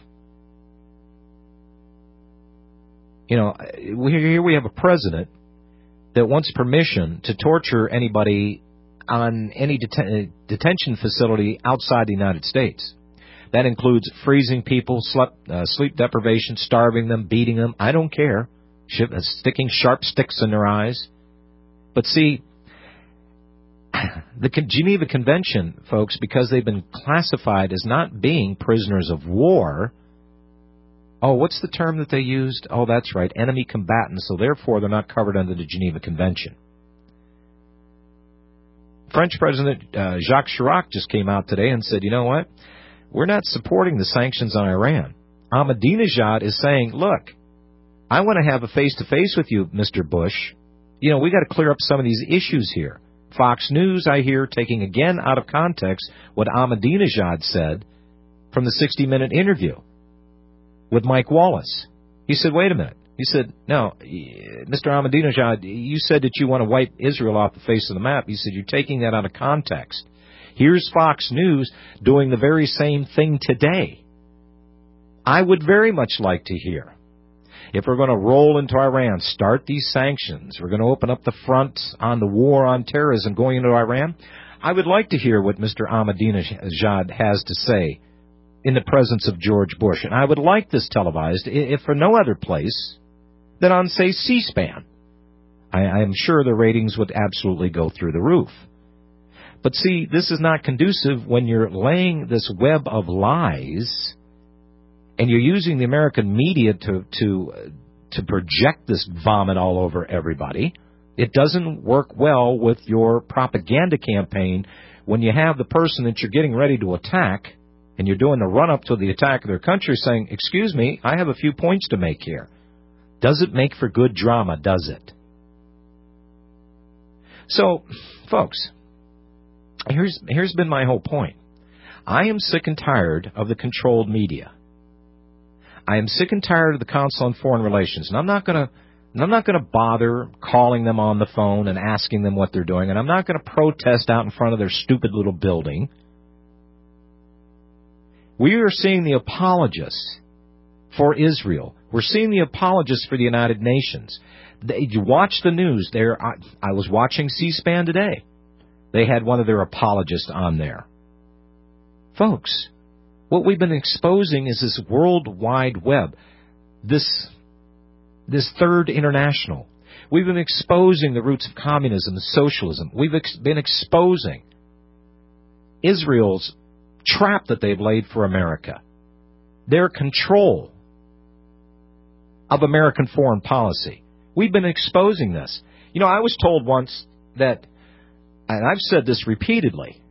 B: You know, here we have a president that wants permission to torture anybody on any deten- detention facility outside the United States. That includes freezing people, sleep, uh, sleep deprivation, starving them, beating them. I don't care. Sticking sharp sticks in their eyes. But see, the Geneva Convention, folks, because they've been classified as not being prisoners of war. Oh, what's the term that they used? Oh, that's right, enemy combatants. So therefore, they're not covered under the Geneva Convention. French President uh, Jacques Chirac just came out today and said, you know what? We're not supporting the sanctions on Iran. Ahmadinejad is saying, look, I want to have a face-to-face with you, Mister Bush. You know, we got to clear up some of these issues here. Fox News, I hear, taking again out of context what Ahmadinejad said from the sixty minute interview with Mike Wallace. He said, wait a minute. He said, no, Mister Ahmadinejad, you said that you want to wipe Israel off the face of the map. He said, you're taking that out of context. Here's Fox News doing the very same thing today. I would very much like to hear, if we're going to roll into Iran, start these sanctions, we're going to open up the front on the war on terrorism going into Iran, I would like to hear what Mister Ahmadinejad has to say in the presence of George Bush. And I would like this televised, if for no other place than on, say, C-SPAN. I, I am sure the ratings would absolutely go through the roof. But see, this is not conducive when you're laying this web of lies and you're using the American media to to to project this vomit all over everybody. It doesn't work well with your propaganda campaign when you have the person that you're getting ready to attack and you're doing the run-up to the attack of their country saying, excuse me, I have a few points to make here. Does it make for good drama, does it? So, folks, here's here's been my whole point. I am sick and tired of the controlled media. I am sick and tired of the Council on Foreign Relations, and I'm not going to I'm not going to bother calling them on the phone and asking them what they're doing, and I'm not going to protest out in front of their stupid little building. We are seeing the apologists for Israel. We're seeing the apologists for the United Nations. They, you watch the news. There, I, I was watching C-SPAN today. They had one of their apologists on there. Folks, what we've been exposing is this World Wide Web, this, this Third International. We've been exposing the roots of communism and socialism. We've ex- been exposing Israel's trap that they've laid for America, their control of American foreign policy. We've been exposing this. You know, I was told once that, and I've said this repeatedly,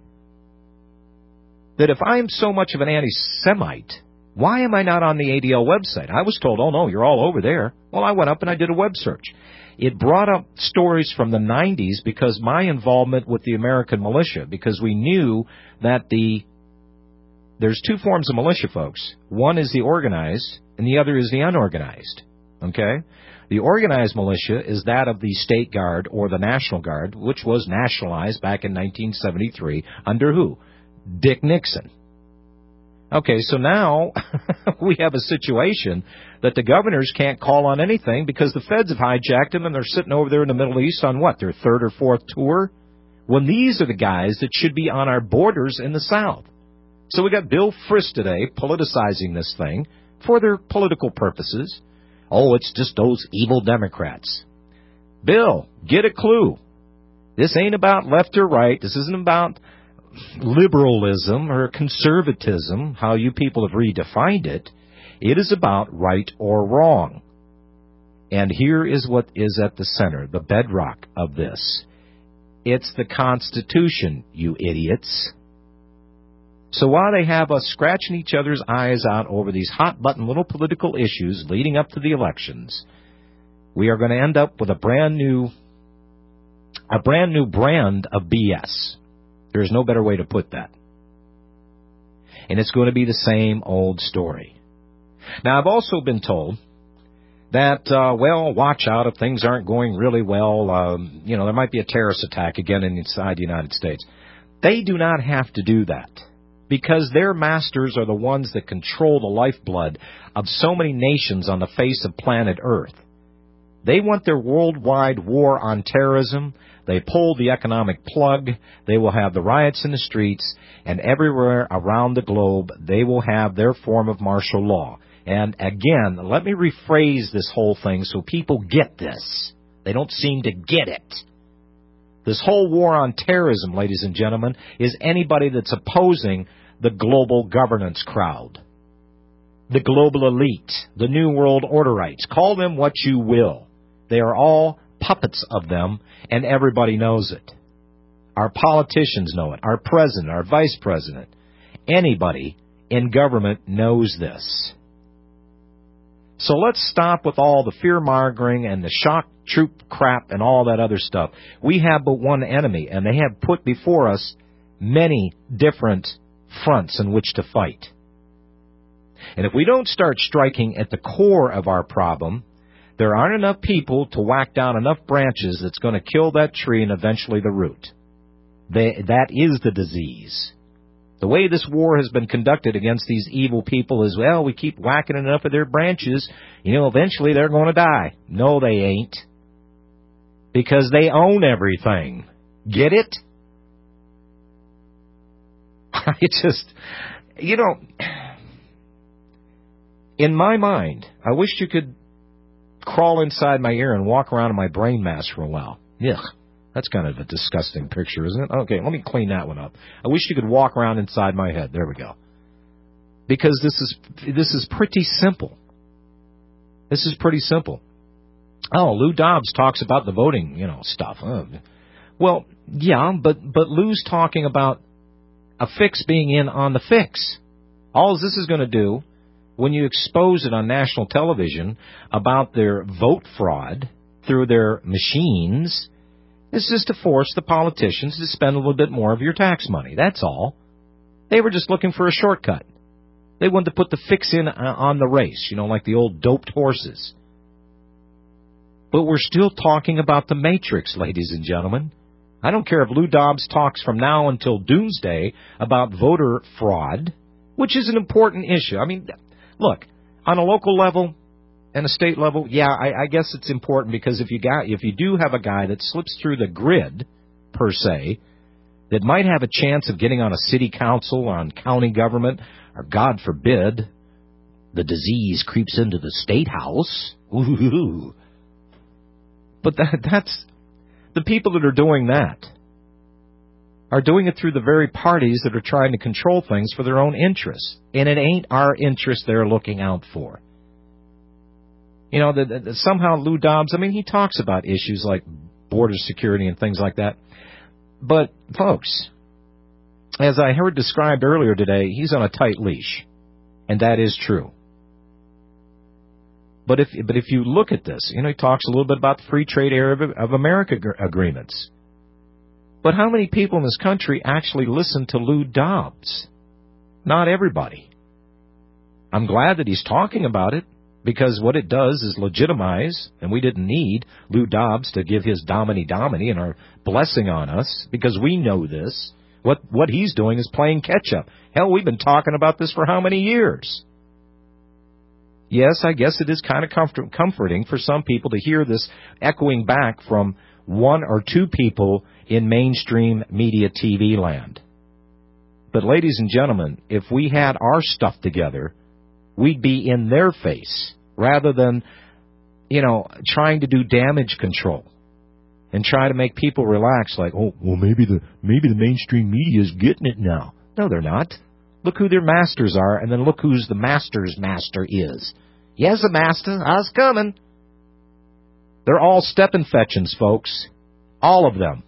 B: that if I am so much of an anti-Semite, why am I not on the A D L website? I was told, oh, no, you're all over there. Well, I went up and I did a web search. It brought up stories from the nineties because my involvement with the American militia, because we knew that the there's two forms of militia, folks. One is the organized, and the other is the unorganized. Okay? The organized militia is that of the State Guard or the National Guard, which was nationalized back in nineteen seventy-three under who? Dick Nixon. Okay, so now we have a situation that the governors can't call on anything because the feds have hijacked them and they're sitting over there in the Middle East on what, their third or fourth tour? When these are the guys that should be on our borders in the South. So we got Bill Frist today politicizing this thing for their political purposes. Oh, it's just those evil Democrats. Bill, get a clue. This ain't about left or right. This isn't about liberalism or conservatism, how you people have redefined it. It is about right or wrong. And here is what is at the center, the bedrock of this. It's the Constitution, you idiots. So while they have us scratching each other's eyes out over these hot-button little political issues leading up to the elections, we are going to end up with a brand new, a brand new brand of B S. There's no better way to put that. And it's going to be the same old story. Now, I've also been told that, uh, well, watch out if things aren't going really well. Um, you know, there might be a terrorist attack again inside the United States. They do not have to do that because their masters are the ones that control the lifeblood of so many nations on the face of planet Earth. They want their worldwide war on terrorism. They pull the economic plug. They will have the riots in the streets. And everywhere around the globe, they will have their form of martial law. And again, let me rephrase this whole thing so people get this. They don't seem to get it. This whole war on terrorism, ladies and gentlemen, is anybody that's opposing the global governance crowd. The global elite, the New World Orderites. Call them what you will. They are all puppets of them, and everybody knows it. Our politicians know it. Our president, our vice president. Anybody in government knows this. So let's stop with all the fear-mongering and the shock troop crap and all that other stuff. We have but one enemy, and they have put before us many different fronts in which to fight. And if we don't start striking at the core of our problem, there aren't enough people to whack down enough branches that's going to kill that tree and eventually the root. They, that is the disease. The way this war has been conducted against these evil people is, well, we keep whacking enough of their branches, you know, eventually they're going to die. No, they ain't. Because they own everything. Get it? It's just, you know, in my mind, I wish you could crawl inside my ear and walk around in my brain mass for a while. Ugh. That's kind of a disgusting picture, isn't it? Okay, let me clean that one up. I wish you could walk around inside my head. There we go. Because this is this is pretty simple. This is pretty simple. Oh, Lou Dobbs talks about the voting, you know, stuff. Oh. Well, yeah, but but Lou's talking about a fix being in on the fix. All this is going to do, when you expose it on national television about their vote fraud through their machines, it's just to force the politicians to spend a little bit more of your tax money. That's all. They were just looking for a shortcut. They wanted to put the fix in on the race, you know, like the old doped horses. But we're still talking about the matrix, ladies and gentlemen. I don't care if Lou Dobbs talks from now until doomsday about voter fraud, which is an important issue. I mean, look, on a local level and a state level, yeah, I, I guess it's important because if you got if you do have a guy that slips through the grid, per se, that might have a chance of getting on a city council or on county government, or God forbid, the disease creeps into the state house. Ooh. But that, that's the people that are doing that are doing it through the very parties that are trying to control things for their own interests, and it ain't our interest they're looking out for. You know, the, the, somehow Lou Dobbs, I mean, he talks about issues like border security and things like that. But, folks, as I heard described earlier today, he's on a tight leash. And that is true. But if but if you look at this, you know, he talks a little bit about the free trade area of, of America gr- agreements. But how many people in this country actually listen to Lou Dobbs? Not everybody. I'm glad that he's talking about it, because what it does is legitimize, and we didn't need Lou Dobbs to give his domini domini and our blessing on us, because we know this. What what he's doing is playing catch-up. Hell, we've been talking about this for how many years? Yes, I guess it is kind of comfort, comforting for some people to hear this echoing back from one or two people in mainstream media T V land. But ladies and gentlemen, if we had our stuff together, we'd be in their face rather than, you know, trying to do damage control and try to make people relax like, oh, well, maybe the maybe the mainstream media is getting it now. No, they're not. Look who their masters are, and then look who's the master's master is. Yes, the master, I was coming. They're all stepping fetchins, folks. All of them.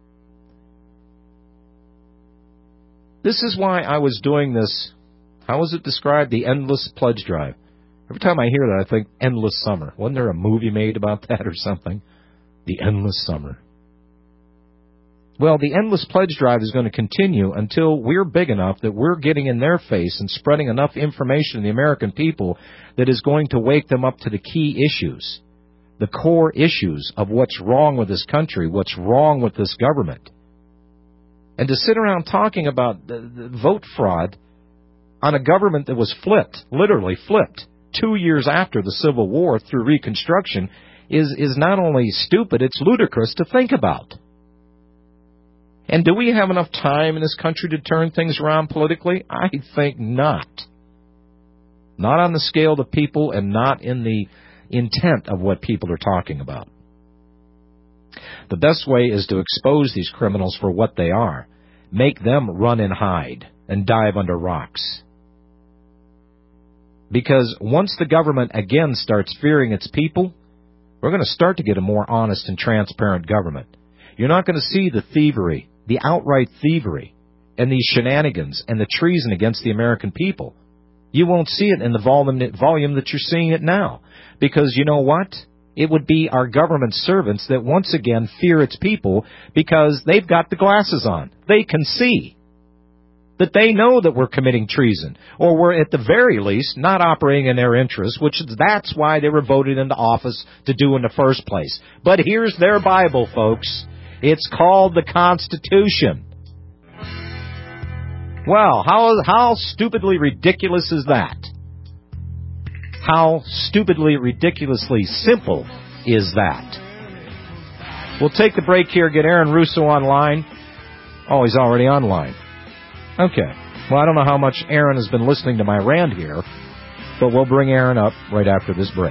B: This is why I was doing this. How was it described? The Endless Pledge Drive. Every time I hear that, I think Endless Summer. Wasn't there a movie made about that or something? The Endless Summer. Well, the Endless Pledge Drive is going to continue until we're big enough that we're getting in their face and spreading enough information to the American people that is going to wake them up to the key issues, the core issues of what's wrong with this country, what's wrong with this government. And to sit around talking about the, the vote fraud on a government that was flipped, literally flipped, two years after the Civil War through Reconstruction is, is not only stupid, it's ludicrous to think about. And do we have enough time in this country to turn things around politically? I think not. Not on the scale of people and not in the intent of what people are talking about. The best way is to expose these criminals for what they are. Make them run and hide and dive under rocks. Because once the government again starts fearing its people, we're going to start to get a more honest and transparent government. You're not going to see the thievery, the outright thievery, and these shenanigans and the treason against the American people. You won't see it in the volume, volume that you're seeing it now. Because you know what? It would be our government servants that once again fear its people because they've got the glasses on. They can see that they know that we're committing treason, or we're at the very least not operating in their interests, which that's why they were voted into office to do in the first place. But here's their Bible, folks. It's called the Constitution. Well, how how stupidly ridiculous is that? How stupidly, ridiculously simple is that? We'll take the break here, get Aaron Russo online. Oh, he's already online. Okay. Well, I don't know how much Aaron has been listening to my rant here, but we'll bring Aaron up right after this break.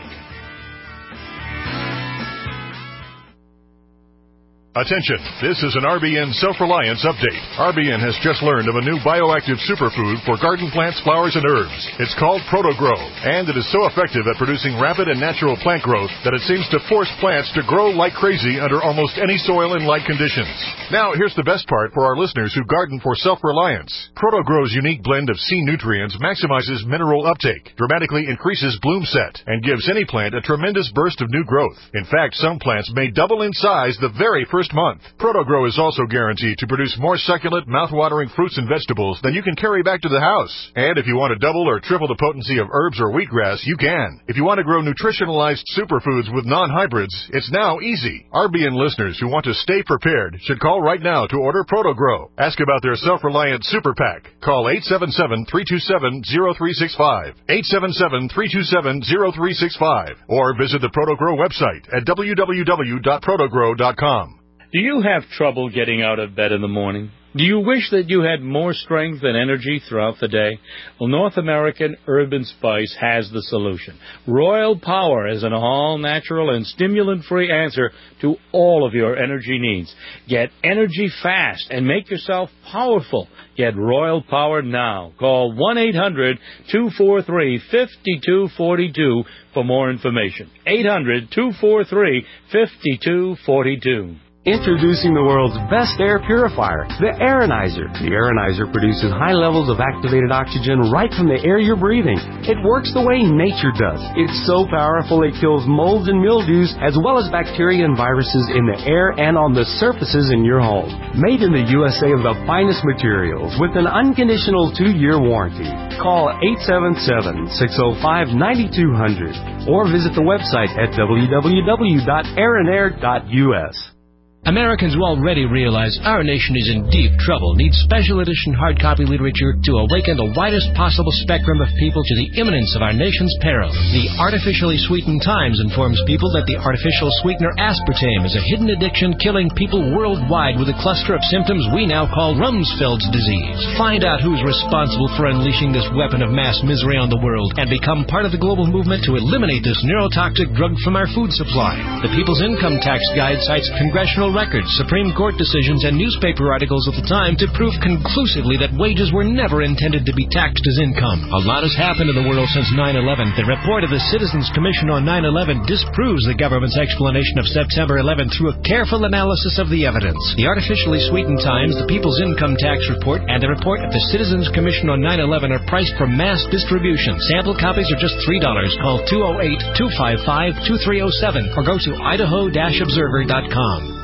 L: Attention, this is an R B N Self-Reliance Update. R B N has just learned of a new bioactive superfood for garden plants, flowers, and herbs. It's called ProtoGrow, and it is so effective at producing rapid and natural plant growth that it seems to force plants to grow like crazy under almost any soil and light conditions. Now, here's the best part for our listeners who garden for self-reliance. ProtoGrow's unique blend of C nutrients maximizes mineral uptake, dramatically increases bloom set, and gives any plant a tremendous burst of new growth. In fact, some plants may double in size the very first month. ProtoGrow is also guaranteed to produce more succulent, mouth-watering fruits and vegetables than you can carry back to the house. And if you want to double or triple the potency of herbs or wheatgrass, you can. If you want to grow nutritionalized superfoods with non-hybrids, it's now easy. R B N listeners who want to stay prepared should call right now to order ProtoGrow. Ask about their self-reliant super pack. Call eight seven seven, three two seven, zero three six five, eight seven seven, three two seven, zero three six five, or visit the ProtoGrow website at w w w dot protogrow dot com.
C: Do you have trouble getting out of bed in the morning? Do you wish that you had more strength and energy throughout the day? Well, North American Herb and Spice has the solution. Royal Power is an all-natural and stimulant-free answer to all of your energy needs. Get energy fast and make yourself powerful. Get Royal Power now. Call one eight hundred, two four three, five two four two for more information. eight hundred, two four three, five two four two.
D: Introducing the world's best air purifier, the Aironizer. The Aironizer produces high levels of activated oxygen right from the air you're breathing. It works the way nature does. It's so powerful it kills molds and mildews as well as bacteria and viruses in the air and on the surfaces in your home. Made in the U S A of the finest materials with an unconditional two-year warranty. Call eight seven seven, six oh five, nine two zero zero or visit the website at w w w dot aeronair dot u s.
E: Americans who already realize our nation is in deep trouble need special edition hard copy literature to awaken the widest possible spectrum of people to the imminence of our nation's peril. The Artificially Sweetened Times informs people that the artificial sweetener aspartame is a hidden addiction killing people worldwide with a cluster of symptoms we now call Rumsfeld's disease. Find out who's responsible for unleashing this weapon of mass misery on the world and become part of the global movement to eliminate this neurotoxic drug from our food supply. The People's Income Tax Guide cites congressional records, Supreme Court decisions, and newspaper articles of the time to prove conclusively that wages were never intended to be taxed as income. A lot has happened in the world since nine eleven. The report of the Citizens Commission on nine eleven disproves the government's explanation of September eleventh through a careful analysis of the evidence. The Artificially Sweetened Times, the People's Income Tax Report, and the report of the Citizens Commission on nine eleven are priced for mass distribution. Sample copies are just three dollars. Call two oh eight, two five five, two three oh seven or go to idaho dash observer dot com.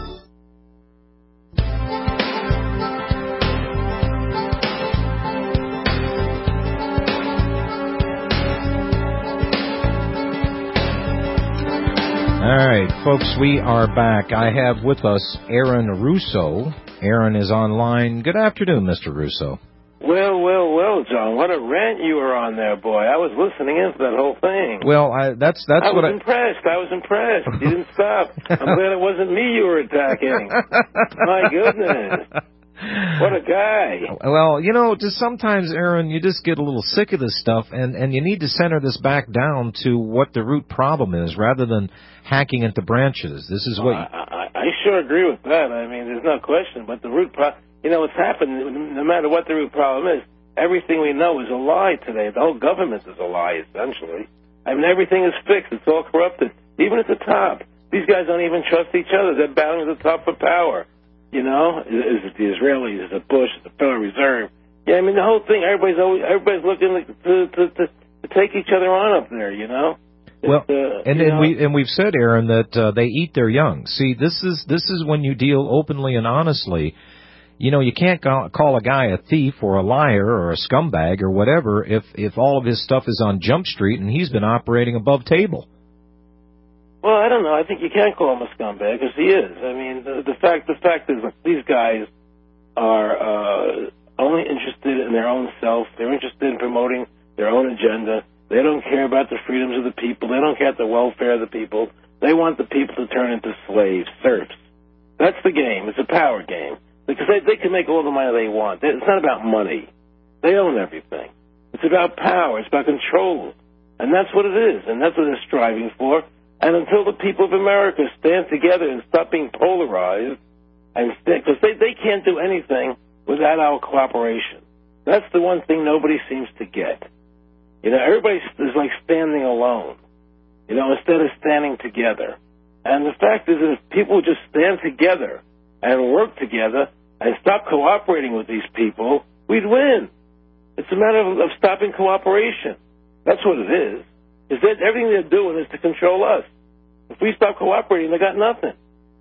B: All right, folks, we are back. I have with us Aaron Russo. Aaron is online. Good afternoon, Mister Russo.
M: Well, well, well, John, what a rant you were on there, boy. I was listening in for that whole thing.
B: Well, I, that's that's
M: I
B: what
M: was I... impressed. I was impressed. You didn't stop. I'm glad it wasn't me you were attacking. My goodness. What a guy.
B: Well, you know, just sometimes, Aaron, you just get a little sick of this stuff, and, and you need to center this back down to what the root problem is rather than hacking into branches. This is what...
M: I, I, I sure agree with that. I mean, there's no question. But the root problem, you know, what's happened, no matter what the root problem is, everything we know is a lie today. The whole government is a lie, essentially. I mean, everything is fixed. It's all corrupted. Even at the top. These guys don't even trust each other. They're battling at the top for power. You know, is it the Israelis, is it Bush, is it the Federal Reserve? Yeah, I mean, the whole thing, everybody's always, everybody's looking to, to, to, to take each other on up there, you know?
B: Well,
M: uh,
B: and, and we and we've said, Aaron, that uh, they eat their young. See, this is this is when you deal openly and honestly. You know, you can't call, call a guy a thief or a liar or a scumbag or whatever if if all of his stuff is on Jump Street and he's been operating above table.
M: Well, I don't know. I think you can't call him a scumbag because he is. I mean, the, the fact the fact is that these guys are uh, only interested in their own self. They're interested in promoting their own agenda. They don't care about the freedoms of the people. They don't care about the welfare of the people. They want the people to turn into slaves, serfs. That's the game. It's a power game because they, they can make all the money they want. It's not about money. They own everything. It's about power. It's about control. And that's what it is. And that's what they're striving for. And until the people of America stand together and stop being polarized, and because they, they can't do anything without our cooperation. That's the one thing nobody seems to get. You know, everybody is like standing alone, you know, instead of standing together. And the fact is that if people would just stand together and work together and stop cooperating with these people, we'd win. It's a matter of, of stopping cooperation. That's what it is. Is that everything they're doing is to control us. If we stop cooperating, they got nothing.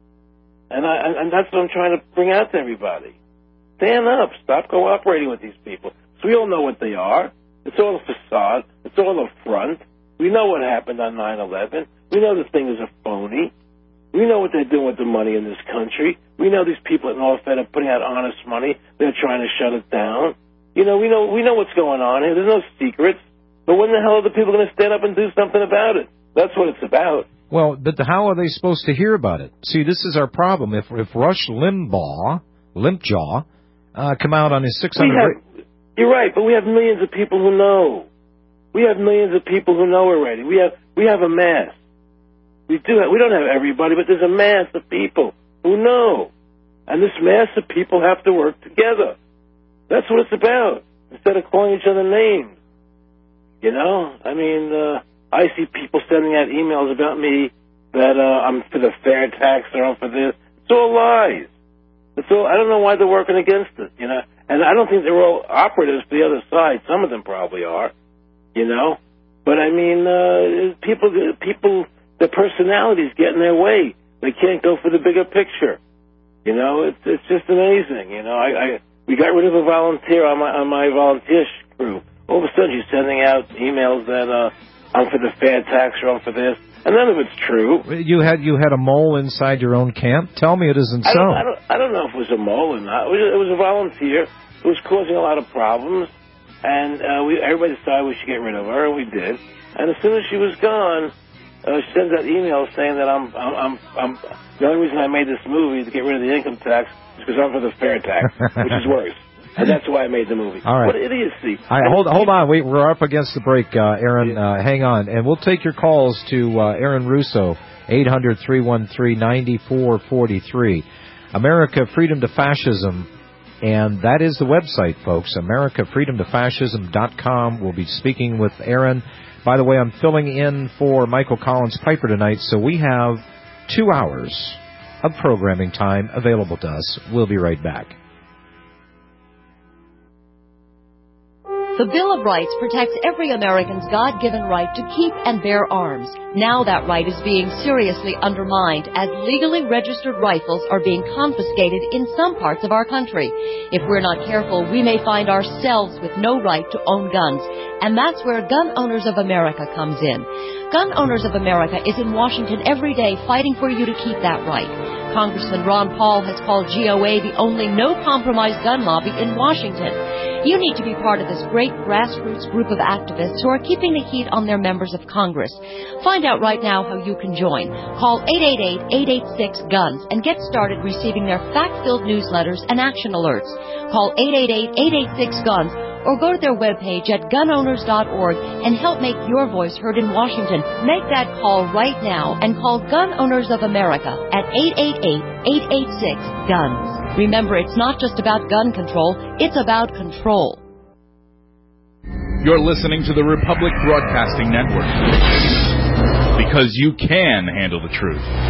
M: And I, and that's what I'm trying to bring out to everybody. Stand up. Stop cooperating with these people. So we all know what they are. It's all a facade. It's all a front. We know what happened on nine eleven. We know the thing is a phony. We know what they're doing with the money in this country. We know these people at North Fed are putting out honest money. They're trying to shut it down. You know, we know we know what's going on here. There's no secrets. But when the hell are the people going to stand up and do something about it? That's what it's about.
B: Well, but the, how are they supposed to hear about it? See, this is our problem. If if Rush Limbaugh, Limpjaw, uh, come out on his six hundred...
M: Have, you're right, but we have millions of people who know. We have millions of people who know already. We have we have a mass. We do have, we don't have everybody, but there's a mass of people who know. And this mass of people have to work together. That's what it's about, instead of calling each other names. You know, I mean, uh, I see people sending out emails about me that uh, I'm for the fair tax or I'm for this. It's all lies. It's all, I don't know why they're working against it, you know. And I don't think they're all operatives for the other side. Some of them probably are, you know. But, I mean, uh, people, people, their personalities get in their way. They can't go for the bigger picture. You know, it's it's just amazing, you know. I, I we got rid of a volunteer on my, on my volunteer crew. All of a sudden, she's sending out emails that uh, I'm for the fair tax or I'm for this, and none of it's true.
B: You had you had a mole inside your own camp? Tell me it isn't
M: I
B: so.
M: Don't, I don't, I don't know if it was a mole or not. It was, it was a volunteer who was causing a lot of problems, and uh, we everybody decided we should get rid of her, and we did. And as soon as she was gone, uh, she sends out emails saying that I'm, I'm, I'm, I'm the only reason I made this movie to get rid of the income tax is because I'm for the fair tax, which is worse. And that's why I made the movie.
B: All right.
M: What idiocy.
B: All right, hold, hold on. Wait, we're up against the break, uh, Aaron. Uh, hang on. And we'll take your calls to uh, Aaron Russo, eight hundred, three one three, nine four four three. America, Freedom to Fascism. And that is the website, folks, america freedom to fascism dot com. We'll be speaking with Aaron. By the way, I'm filling in for Michael Collins Piper tonight, so we have two hours of programming time available to us. We'll be right back.
N: The Bill of Rights protects every American's God-given right to keep and bear arms. Now that right is being seriously undermined as legally registered rifles are being confiscated in some parts of our country. If we're not careful, we may find ourselves with no right to own guns. And that's where Gun Owners of America comes in. Gun Owners of America is in Washington every day fighting for you to keep that right. Congressman Ron Paul has called G O A the only no-compromise gun lobby in Washington. You need to be part of this great grassroots group of activists who are keeping the heat on their members of Congress. Find out right now how you can join. Call eight eight eight, eight eight six, GUNS and get started receiving their fact-filled newsletters and action alerts. Call eight eight eight, eight eight six, GUNS or go to their webpage at gun owners dot org and help make your voice heard in Washington. Make that call right now and call Gun Owners of America at eight eight eight, eight eight six, GUNS. Remember, it's not just about gun control, it's about control.
K: You're listening to the Republic Broadcasting Network, because you can handle the truth.